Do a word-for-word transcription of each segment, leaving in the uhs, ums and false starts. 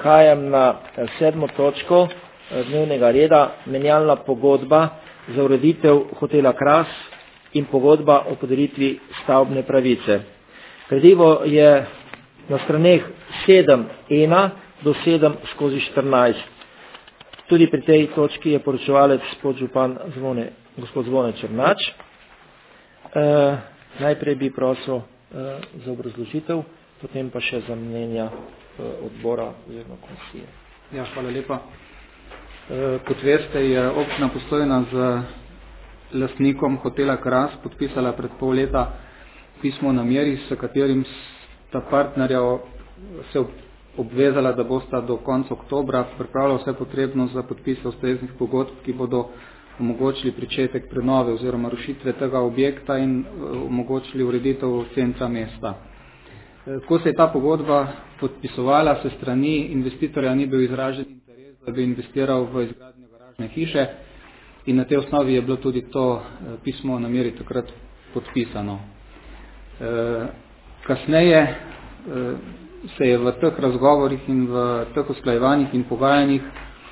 Prehajam na sedmo točko dnevnega reda, menjalna pogodba za ureditev hotela Kras in pogodba o podelitvi stavbne pravice. Gradivo je na straneh sedem ena do sedem skozi štirinajst. Tudi pri tej točki je poročevalec podžupan Zvone, gospod Zvone Černač. E, najprej bi prosil e, za obrazložitev, potem pa še za mnenja e, odbora oziroma komisije. Ja, hvala lepa. E, kot veste, je občina Postojna z lastnikom hotela Kras podpisala pred pol leta pismo o nameri, s katerim sta partnerja se obvezala, da bosta do konca oktobra pripravila vse potrebno za podpise ustreznih pogodb, ki bodo omogočili pričetek prenove oziroma rušitve tega objekta in omogočili ureditev centra mesta. Ko se je ta pogodba podpisovala, se strani investitorja ni bil izražen interes, da bi investiral v izgradnjo garažne hiše in na tej osnovi je bilo tudi to pismo o nameri takrat podpisano. Kasneje se je v teh razgovorih in v teh usklajevanjih in pogajanjih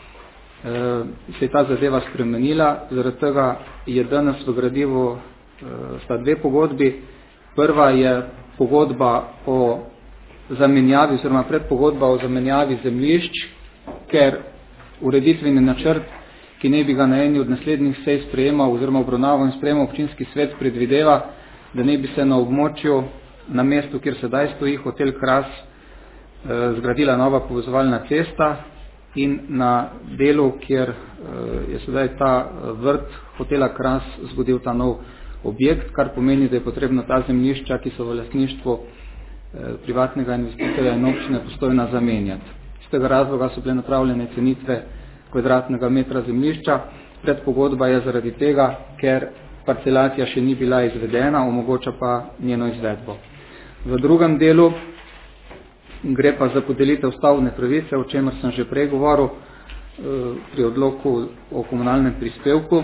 se je ta zadeva spremenila, zaradi tega je danes v gradivu sta dve pogodbi. Prva je pogodba o zamenjavi oziroma predpogodba o zamenjavi zemljišč, ker ureditveni načrt, ki ne bi ga na eni od naslednjih sej sprejemal oziroma obravnaval in sprejemal občinski svet, predvideva, da ne bi se na območju, na mestu, kjer sedaj stoji hotel Kras, zgradila nova povezovalna cesta in na delu, kjer je sedaj ta vrt hotela Kras zgodil ta nov objekt, kar pomeni, da je potrebno ta zemljišča, ki so v lastništvu privatnega investitorja in občine Postojna, zamenjati. Z tega razloga so bile napravljene cenitve kvadratnega metra zemljišča. Predpogodba je zaradi tega, ker parcelacija še ni bila izvedena, omogoča pa njeno izvedbo. V drugem delu gre pa za podelitev stavbne pravice, o čemer sem že prej govoril pri odloku o komunalnem prispevku.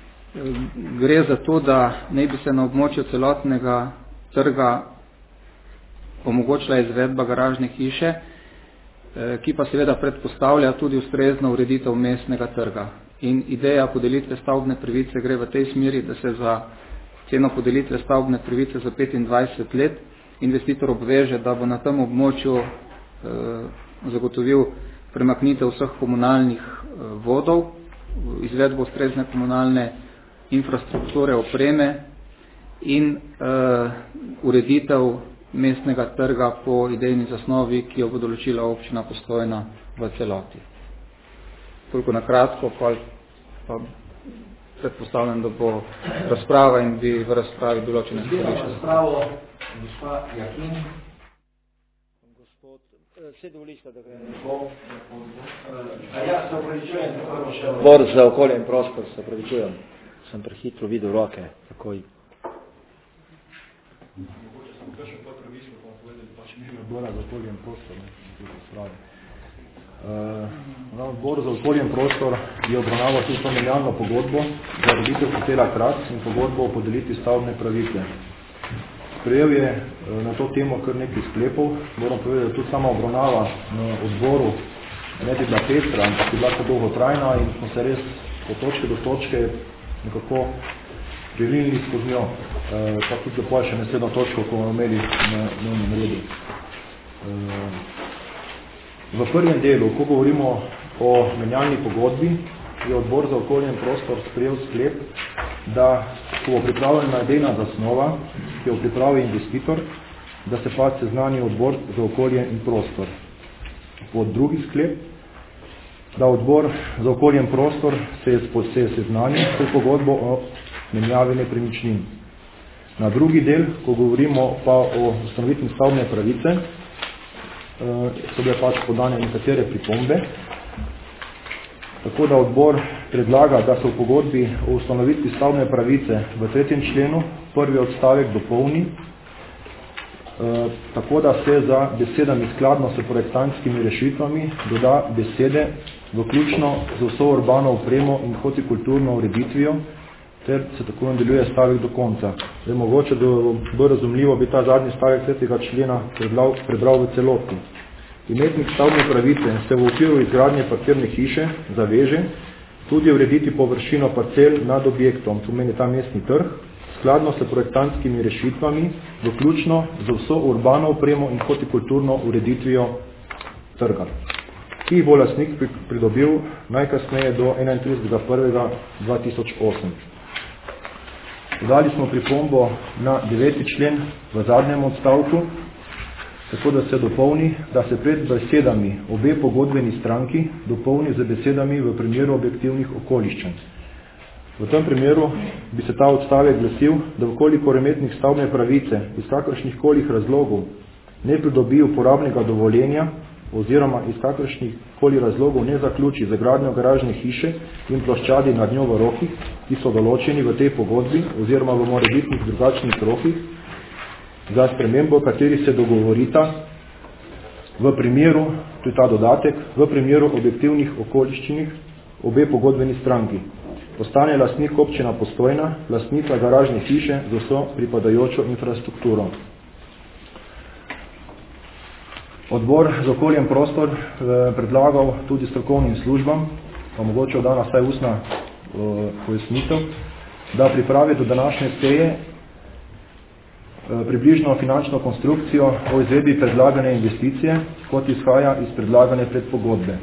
Gre za to, da naj bi se na območju celotnega trga omogočila izvedba garažne hiše, ki pa seveda predpostavlja tudi ustrezno ureditev mestnega trga. In ideja podelitve stavbne pravice gre v tej smeri, da se za ceno podelitve stavbne pravice za petindvajset let investitor obveže, da bo na tem območju eh, zagotovil premaknitev vseh komunalnih eh, vodov, izvedbo ustrezne komunalne infrastrukture, opreme in eh, ureditev mestnega trga po idejni zasnovi, ki jo bo določila občina Postojna v celoti. Toliko na kratko, pa, pa predpostavljam, da bo razprava in bi v razpravi določene stvari. Gospa Jakin. Gospod, se dovolite, da gre nekaj. A ja, se opravičujem, prvo še odbor za okolje in prostor, se opravičujem. Sem prehitro videl roke, takoj. Mogoče sem kakšen pa premislo, pa vam povedali, pač mi odbora za okolje in prostor, ne, tudi spravi. Uh, odbor za okolje in prostor je obravnaval tudi to menjalno pogodbo za ureditev hotela Kras in pogodbo o podelitvi stavbne pravice. Sprejel je na to temo kar nekaj sklepov. Moram povedati, da tudi sama obravnava na odboru ne bi bila pestra, ampak je bila tako dolgotrajna in smo se res od točke do točke nekako privinili skozi njo. Uh, pa tudi lepo še naslednjo točko, ko bomo imeli na dnevnem redu. Uh, v prvem delu, ko govorimo o menjalni pogodbi, je odbor za okolje in prostor sprejel sklep, da ko bo pripravljena idejna zasnova, ki jo pripravi investitor, da se pa seznani odbor za okolje in prostor. Pod drugi sklep, da odbor za okolje in prostor se je seznanil s pogodbo o menjavi nepremičnin. Na drugi del, ko govorimo pa o ustanovitvi stavbne pravice, so bile pač podane nekatere pripombe. Tako da odbor predlaga, da se v pogodbi o ustanovitvi stavbne pravice v tretjem členu prvi odstavek dopolni, e, tako da se za besedami skladno s projektantskimi rešitvami doda besede vključno z vso urbano opremo in hortikulturno ureditvijo, ter se tako nadaljuje stavek do konca. Zdaj, mogoče, da bo razumljivo, bi ta zadnji stavek tretjega člena prebral, prebral v celoti. Imetnik stavbne pravice se v okviru izgradnje parkirne hiše zaveže tudi urediti površino parcel nad objektom, to meni ta mestni trg, skladno s projektantskimi rešitvami, vključno z vso urbano opremo in hortikulturno ureditvijo trga, ki bo lastnik pridobil najkasneje do enaintridesetega prvega dva tisoč osem. Dodali smo pripombo na deveti člen v zadnjem odstavku, tako da se dopolni, da se pred besedami obe pogodbeni stranki dopolni z besedami v primeru objektivnih okoliščin. V tem primeru bi se ta odstavek glasil, da vkolikor imetnik stavbne pravice iz kakršnih kolih razlogov ne pridobi uporabnega dovoljenja oziroma iz kakršnih koli razlogov ne zaključi za gradnjo garažne hiše in ploščadi nad njo v rokih, ki so določeni v tej pogodbi oziroma v morebitnih drugačnih rokih, za spremembo, kateri se dogovorita v primeru, to je ta dodatek, v primeru objektivnih okoliščinih obe pogodbeni stranki. Postane lastnik občina Postojna, lastnica garažne hiše z vso pripadajočo infrastrukturo. Odbor za okolje in prostor predlagal tudi strokovnim službam, pa mogoče dana vsaj ustna pojasnitev, da pripravi do današnje seje približno finančno konstrukcijo o izvedbi predlagane investicije, kot izhaja iz predlagane predpogodbe.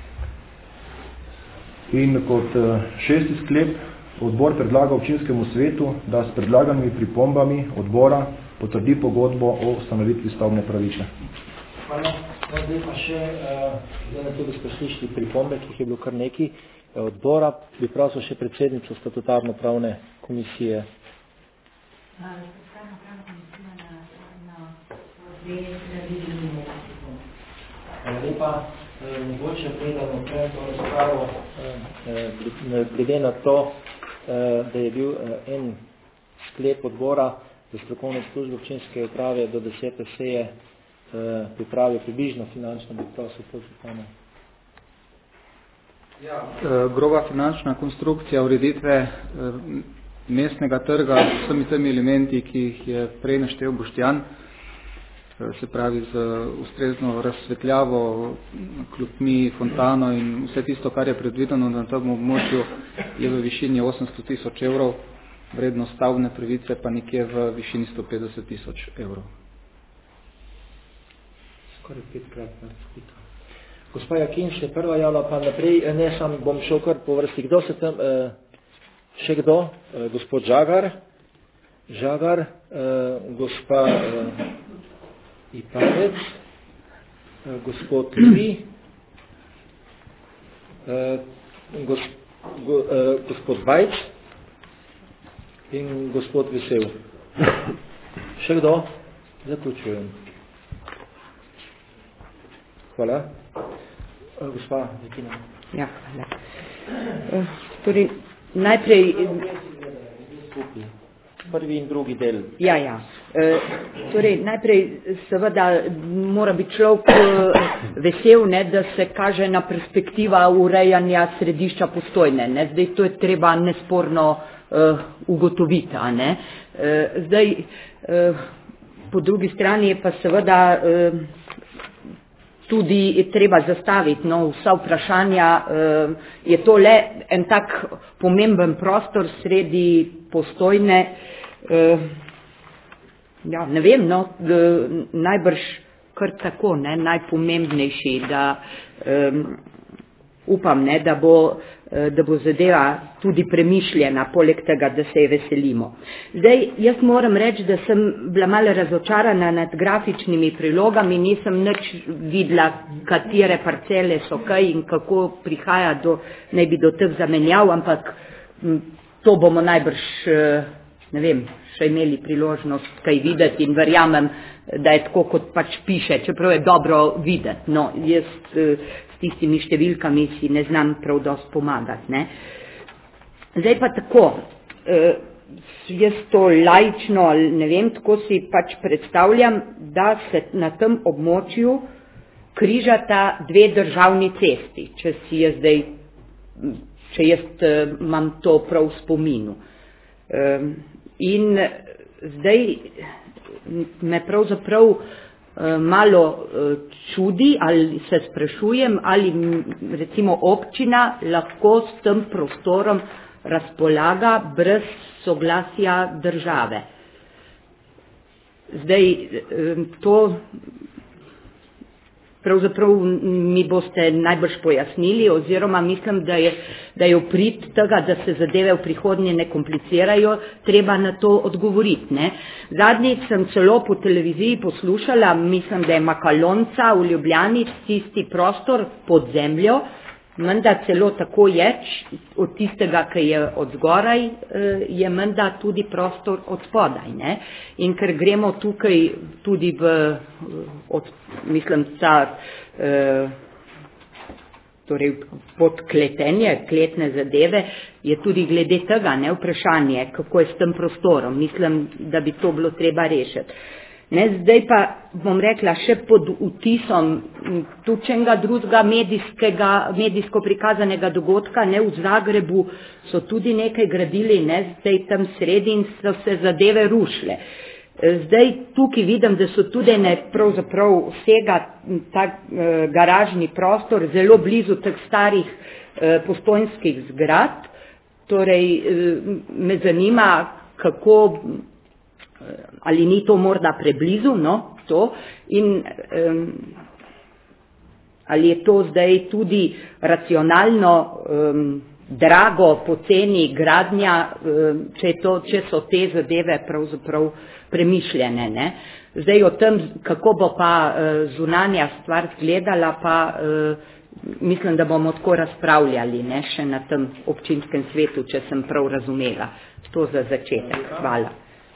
In kot šesti sklep, odbor predlaga občinskemu svetu, da s predlaganimi pripombami odbora potrdi pogodbo o ustanovitvi stavbne pravice. Hvala. No, zdaj pa še, zdaj na tudi smo slišali pripombe, ki jih je bilo kar nekaj odbora, bi prosil še predsednico statutarno-pravne komisije. Hvala lepa. Mogoče predano prej to razpravo, glede na to, da je bil en sklep odbora za strokovne službe občinske uprave do desete seje pripravijo približno finančno, bi prosil podžupano. Ja, groba finančna konstrukcija ureditve mestnega trga s vsemi temi elementi, ki jih je prej naštel Boštjan, se pravi z ustrezno razsvetljavo, klopmi, fontano in vse tisto, kar je predvideno na tem območju, je v višini osemsto tisoč evrov, vrednost stavbne pravice pa nekje v višini sto petdeset tisoč evrov. Skoraj petkrat na skuto. Gospa Jakin se prva javila, pa naprej, ne sam bom šel kar po vrsti. Kdo se tam, eh, še kdo? Eh, gospod Žagar, Žagar, eh, gospa eh, Ipavec, eh, gospod Ljubi, eh, gos, go, eh, gospod Bajc in gospod Vesel. Še kdo? Zaključujem. Hvala. Gospa Zekina. Ja, hvala. Uh, torej, najprej... Prvi in drugi del. Ja, ja. Uh, torej, najprej seveda mora biti človek uh, vesel, ne, da se kaže na perspektiva urejanja središča Postojne. Ne. Zdaj, to je treba nesporno uh, ugotoviti. A ne. Uh, zdaj, uh, po drugi strani je pa seveda... Uh, tudi je treba zastaviti, no, vsa vprašanja, eh, je to le en tak pomemben prostor sredi Postojne, eh, ja, ne vem, no, eh, najbrž kar tako, ne, najpomembnejši, da eh, upam, ne, da bo, eh, da bo zadeva tudi premišljena, poleg tega, da se je veselimo. Zdaj, jaz moram reči, da sem bila malo razočarana nad grafičnimi prilogami, nisem nič videla, katere parcele so kaj in kako prihaja do, naj bi do teh zamenjav, ampak m, to bomo najbrž, ne vem, še imeli priložnost kaj videti in verjamem, da je tako, kot pač piše, čeprav je dobro videti. No, jaz s tistimi številkami si ne znam prav dosti pomagati, ne. Zdaj pa tako, eh, jaz to laično, ne vem, tako si pač predstavljam, da se na tem območju križata dve državni cesti, če si jaz zdaj, če jaz eh, imam to prav v spominu. Eh, in zdaj me pravzaprav malo čudi ali se sprašujem, ali recimo občina lahko s tem prostorom razpolaga brez soglasja države. Zdaj, to pravzaprav mi boste najbrž pojasnili, oziroma mislim, da je, da je v prid tega, da se zadeve v prihodnje ne komplicirajo, treba na to odgovoriti. Ne? Zadnjič sem celo po televiziji poslušala, mislim, da je Makalonca v Ljubljani tisti prostor pod zemljo, menda celo tako je, od tistega, ki je od zgoraj, je menda tudi prostor od spodaj. Ne? In ker gremo tukaj tudi v, od, mislim, ta, eh, torej pod kletenje, kletne zadeve, je tudi glede tega, ne, vprašanje, kako je s tem prostorom. Mislim, da bi to bilo treba rešiti. Ne, zdaj pa bom rekla še pod vtisom tučenega drugega medijskega, medijsko prikazanega dogodka, ne, v Zagrebu so tudi nekaj gradili, ne, zdaj tam sredi in so se zadeve rušile. Zdaj tukaj vidim, da so tudi ne pravzaprav vsega ta eh, garažni prostor zelo blizu teh starih eh, postojnskih zgrad, torej eh, me zanima, kako ali ni to morda preblizu, no, to, in um, ali je to zdaj tudi racionalno, um, drago, poceni gradnja, um, če, to, če so te zadeve pravzaprav premišljene. Ne. Zdaj o tem, kako bo pa uh, zunanja stvar izgledala, pa uh, mislim, da bomo tako razpravljali, ne, še na tem občinskem svetu, če sem prav razumela. To za začetek. Hvala.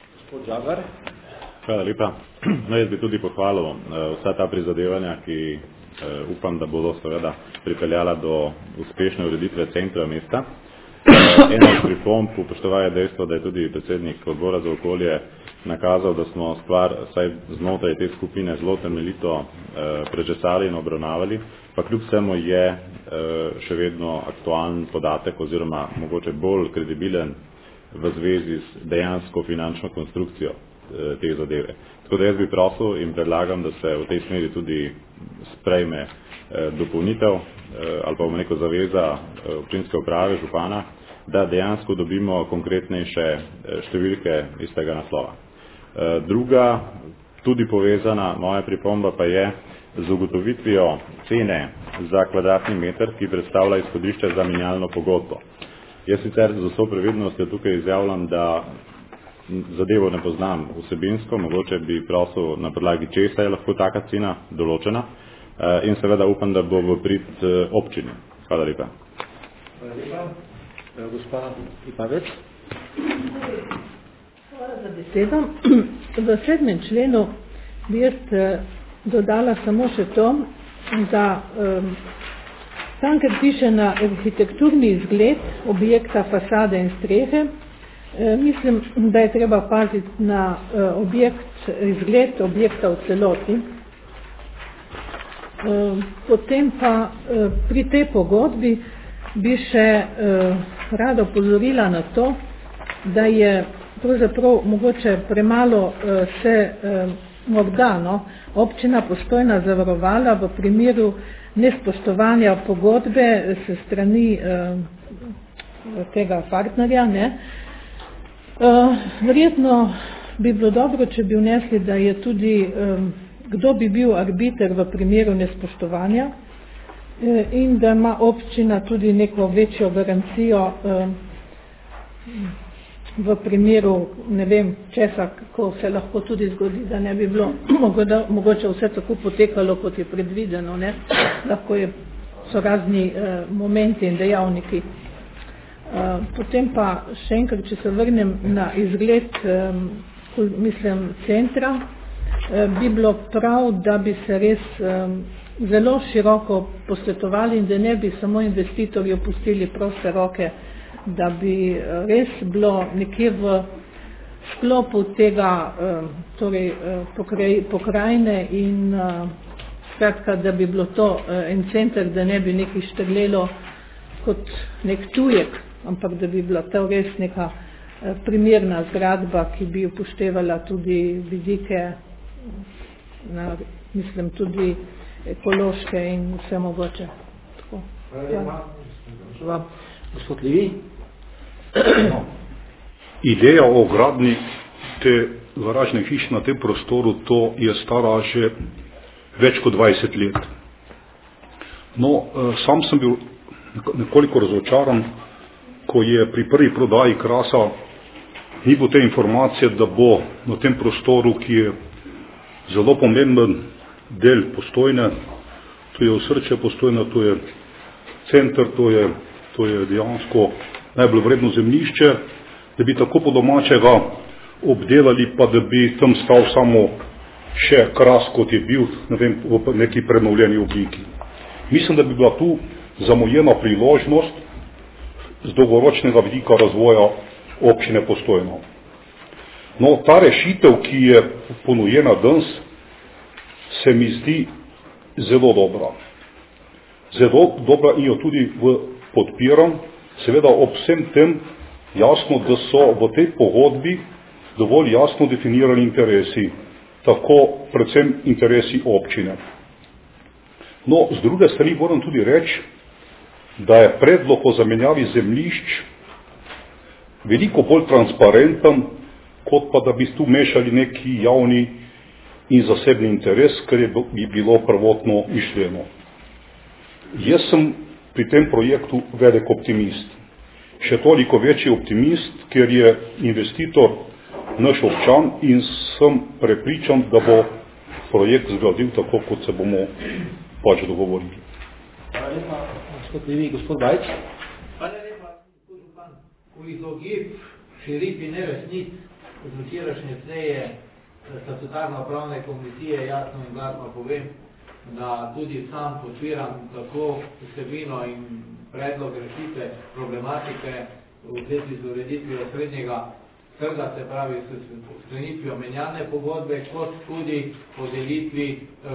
Hvala lepa. No, jaz bi tudi pohvalil uh, vsa ta prizadevanja, ki uh, upam, da bodo seveda pripeljala do uspešne ureditve centra mesta. Uh, ena od pripomb upoštevaje dejstvo, da je tudi predsednik odbora za okolje nakazal, da smo stvar vsaj znotraj te skupine zelo temeljito uh, prečesali in obravnavali, pa kljub vsemu je uh, še vedno aktualen podatek oziroma mogoče bolj kredibilen v zvezi s dejansko finančno konstrukcijo e, te zadeve. Tako da jaz bi prosil in predlagam, da se v tej smeri tudi sprejme e, dopolnitev e, ali pa v neko zaveza e, občinske uprave, župana, da dejansko dobimo konkretnejše e, številke iz tega naslova. E, druga, tudi povezana moja pripomba pa je z ugotovitvijo cene za kvadratni meter, ki predstavlja izhodišče za menjalno pogodbo. Jaz sicer z vso previdnostjo tukaj izjavljam, da zadevo ne poznam vsebinsko, mogoče bi prosil na podlagi česa je lahko taka cena določena in seveda upam, da bo v prid občini. Hvala lepa. Hvala lepa. Gospa Ipavec. Hvala za besedo. V sedmem členu bi jaz dodala samo še to, da um, tam, ker piše na arhitekturni izgled objekta, fasade in strehe, eh, mislim, da je treba paziti na eh, objekt, izgled objekta v celoti. Eh, potem pa eh, pri tej pogodbi bi še eh, rada opozorila na to, da je pravzaprav mogoče premalo eh, se eh, morda no, občina Postojna zavarovala v primeru nespoštovanja pogodbe se strani eh, tega partnerja. Ne. Eh, verjetno bi bilo dobro, če bi vnesli, da je tudi, eh, kdo bi bil arbiter v primeru nespoštovanja eh, in da ima občina tudi neko večjo garancijo eh, v primeru, ne vem, česa, ko se lahko tudi zgodi, da ne bi bilo mogoče vse tako potekalo, kot je predvideno. Ne? Lahko je, so razni eh, momenti in dejavniki. Eh, potem pa še enkrat, če se vrnem na izgled, eh, mislim, centra, eh, bi bilo prav, da bi se res eh, zelo široko posvetovali in da ne bi samo investitorji opustili proste roke, da bi res bilo nekje v sklopu tega torej, pokrajine in skratka, da bi bilo to en center, da ne bi nekaj štrlelo kot nek tujek, ampak da bi bila to res neka primerna zgradba, ki bi upoštevala tudi vidike na, mislim, tudi ekološke in vse mogoče. Tako. Hvala. Gospod Levi. No. Ideja o gradni te garažne hiše na tem prostoru, to je stara že več kot dvajset let. No, sam sem bil nekoliko razočaran, ko je pri prvi prodaji Krasa ni bilo te informacije, da bo na tem prostoru, ki je zelo pomemben del Postojne, to je osrčje Postojne, to je center, to je, to je dejansko najbolj vredno zemljišče, da bi tako po domačega obdelali, pa da bi tam stal samo še Kras, kot je bil, ne vem, v neki prenovljeni obliki. Mislim, da bi bila tu zamujena priložnost z dolgoročnega vidika razvoja občine Postojna. No, ta rešitev, ki je ponujena danes, se mi zdi zelo dobra. Zelo dobra in jo tudi v podpiram, seveda ob vsem tem jasno, da so v tej pogodbi dovolj jasno definirani interesi, tako predvsem interesi občine. No, z druge strani moram tudi reči, da je predlog o zamenjavi zemljišč veliko bolj transparenten, kot pa da bi tu mešali neki javni in zasebni interes, kar je bi bilo prvotno mišljeno. Jaz sem pri tem projektu velik optimist. Še toliko večji optimist, ker je investitor naš občan in sem prepričan, da bo projekt zgradil tako, kot se bomo pač dogovorili. Hvala lepa, gospod Levi, gospod Bajc. Hvala lepa, gospod župan. V izogib širitvi neresnic z včerajšnje seje statutarno-pravne komisije jasno in glasno povem, da tudi sam podpiram tako vsebino in predlog rešitve problematike v zvezi z ureditvijo srednjega trga, se pravi s sklenitvijo menjalne pogodbe, kot tudi podelitvi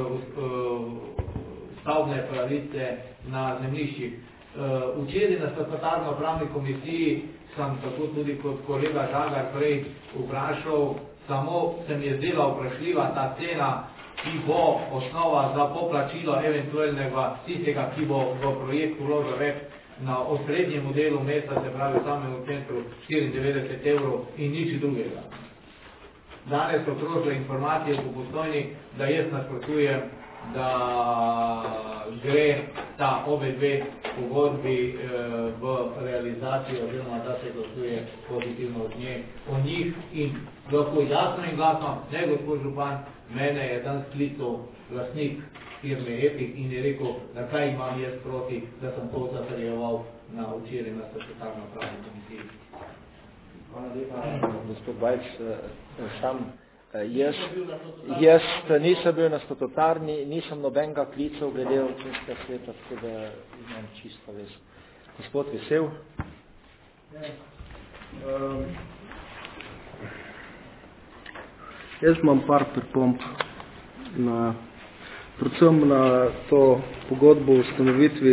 stavbne pravice na zemljiščih. Včeraj na statutarno-pravni komisiji sem tako tudi kot kolega Žagar prej vprašal, samo se mi je zdela vprašljiva ta cena, ki bo osnova za poplačilo eventualnega tistega, ki bo v projektu vložil več na osrednjem delu mesta, se pravi v samem centru štiriindevetdeset evrov in nič drugega. Danes so krožile informacije po Postojni, da jaz nasprotujem, da gre ta obe dve pogodbi v realizacijo, oziroma da se glasuje pozitivno od nje, o njih in lahko jasno in glasno, ne gospod župan, mene je dan sklical lastnik firme Epic in je rekel, da kaj imam jaz proti, da sem to zatrjeval na včeraj na statutarno-pravni komisiji. Hvala lepa, gospod Bajc, sam jaz, jaz nisem bil na statutarni, nisem nobenega klical glede občinskega sveta, tako da imam čisto vez. Gospod Vesel. Um, jaz imam par pripomb na, predvsem na to pogodbo o ustanovitvi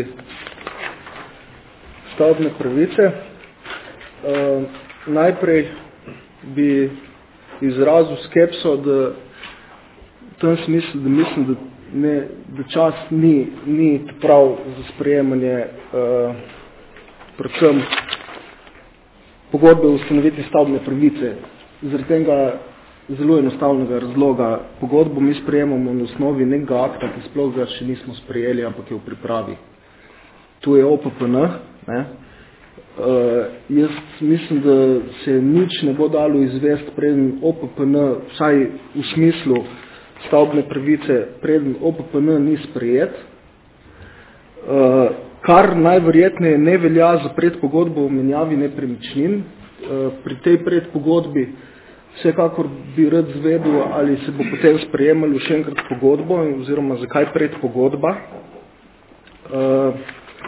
stavbne pravice. Um, najprej bi izrazil skepso, da v tem smislu, da mislim, da, ne, da čas ni, ni prav za sprejemanje uh, predvsem pogodbe o ustanovitvi stavbne pravice. Zaradi tega zelo enostavnega razloga. Pogodbo mi sprejemamo na osnovi nekega akta, ki sploh ga še nismo sprejeli, ampak je v pripravi. Tu je O P P N, ne? Uh, jaz mislim, da se nič ne bo dalo izvesti preden O P P N, vsaj v smislu stavbne pravice, preden O P P N ni sprejet, uh, kar najverjetneje ne velja za predpogodbo o menjavi nepremičnin. Uh, pri tej predpogodbi vsekakor bi rad zvedel, ali se bo potem sprejemalo še enkrat pogodbo, oziroma zakaj predpogodba. Uh,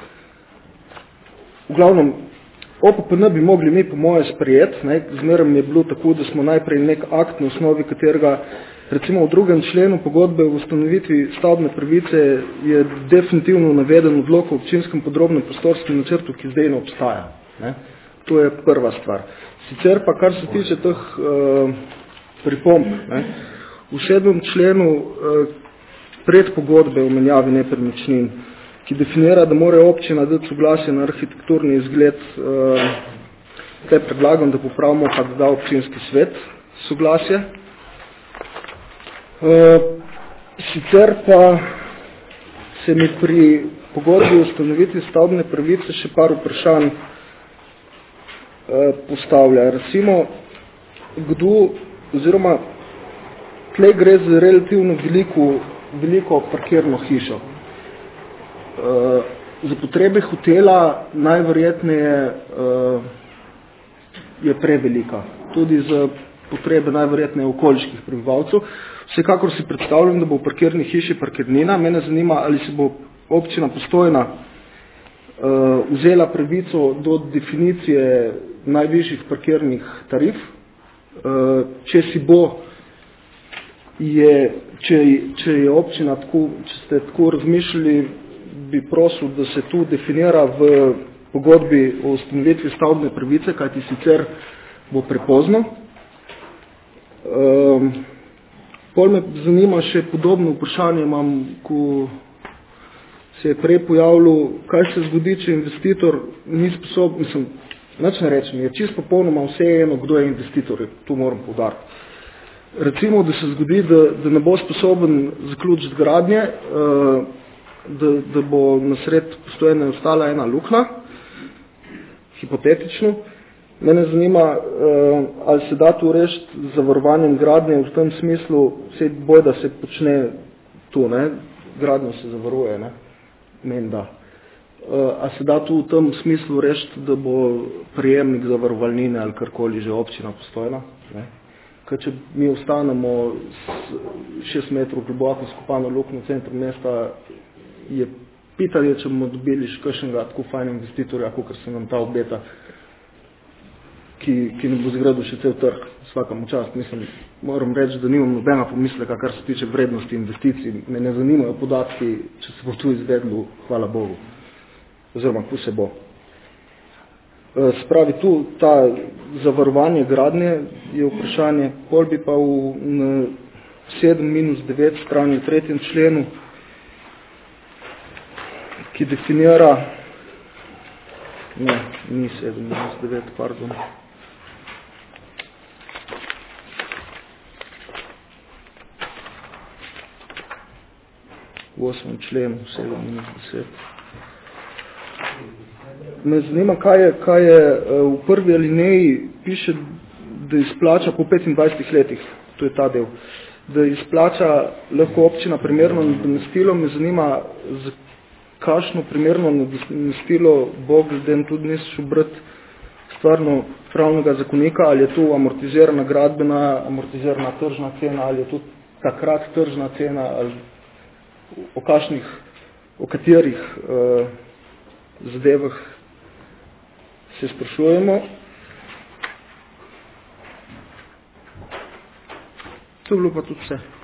v glavnem, O P P N bi mogli mi po moje sprejeti, zmeraj je bilo tako, da smo najprej nek akt, na osnovi katerega, recimo v drugem členu pogodbe v ustanovitvi stavbne pravice je definitivno naveden odlok o občinskem podrobnem prostorskem načrtu, ki zdaj ne obstaja. Ne? To je prva stvar. Sicer pa, kar se tiče teh uh, pripomb, ne? v sedmem členu uh, predpogodbe o menjavi nepremičnin, ki definira, da mora občina dati soglasje na arhitekturni izgled, uh, kaj predlagam, da popravimo, pa da da občinski svet soglasje. Uh, sicer pa se mi pri pogodbi o ustanovitvi stavbne pravice še par vprašanj uh, postavlja. Recimo, kdo, oziroma tle gre za relativno veliko, veliko parkirno hišo. Uh, za potrebe hotela najverjetneje uh, je prevelika. Tudi za potrebe najverjetneje okoliških prebivalcev. Vsekakor si predstavljam, da bo v parkirni hiši parkirnina. Mene zanima, ali se bo občina Postojna uh, vzela pravico do definicije najvišjih parkirnih tarif. Uh, če si bo, je, če, če je občina tako, če ste tako razmišljali, bi prosil, da se tu definira v pogodbi o ustanovitvi stavbne pravice, kajti sicer bo prepozno. Um, pol me zanima še podobno vprašanje, imam, ko se je prej pojavilo, kaj se zgodi, če investitor ni sposoben, mislim, nič ne rečem, je čisto popolnoma vse eno, kdo je investitor, tu moram poudariti. Recimo, da se zgodi, da, da ne bo sposoben zaključiti gradnje, da, da bo na sred Postojne ostala ena luknja, hipotetično. Mene zanima, ali se da tu rešiti z zavarovanjem gradnje v tem smislu, vse boj, da se počne tu, ne? Gradnjo se zavaruje, ne? Men da. A se da tu v tem smislu rešiti, da bo prijemnik zavarovalnine ali karkoli že občina Postojna, ne? Ker če mi ostanemo šest metrov globoko skopano luknjo v centru mesta, je pitanje, če bomo dobili še kakšnega tako fajn investitorja, kakor se nam ta obeta, ki, ki ne bo zgradil še cel trg, svakam čast. Mislim, moram reči, da nimam nobena pomisleka, kar se tiče vrednosti investicij. Me ne zanimajo podatki, če se bo tu izvedlo, hvala Bogu. Oziroma, ko se bo. Spravi tu ta zavarovanje gradnje je vprašanje, pol bi pa v sedem minus devet strani v tretjem členu, ki definira, ne, ni sedem minus devet, pardon, v osmem členu, sedem minus deset. Me zanima, kaj je, kaj je v prvi alineji piše, da izplača po petindvajsetih letih, to je ta del, da izplača lahko občina primerno nadomestilo. Me zanima, za kakšno primerno nadomestilo bo glede tudi niso brati stvarno pravnega zakonika, ali je tu amortizirana gradbena, amortizirana tržna cena, ali je tu takrat tržna cena, ali o kakšnih, o katerih uh, zadevah se sprašujemo. To je bilo pa tudi vse.